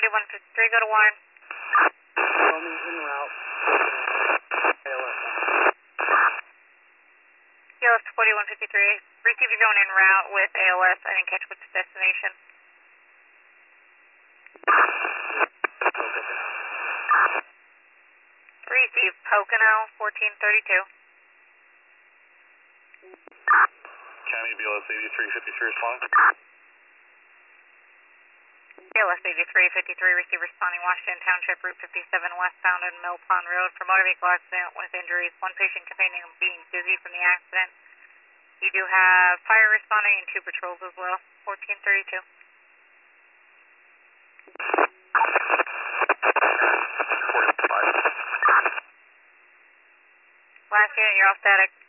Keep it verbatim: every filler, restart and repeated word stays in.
forty-one fifty-three, go to Warren. Show me en route. A L S. K L S forty-one fifty-three, receive your zone en route with A L S. I didn't catch what's the destination. Receive Pocono fourteen thirty-two. County B L S eighty-three fifty-three responding. B L S eighty-three fifty-three, receive responding Washington Township, Route fifty-seven westbound on Mill Pond Road for motor vehicle accident with injuries. One patient complaining of being dizzy from the accident. You do have fire responding and two patrols as well. fourteen thirty-two. Last unit, you're off static.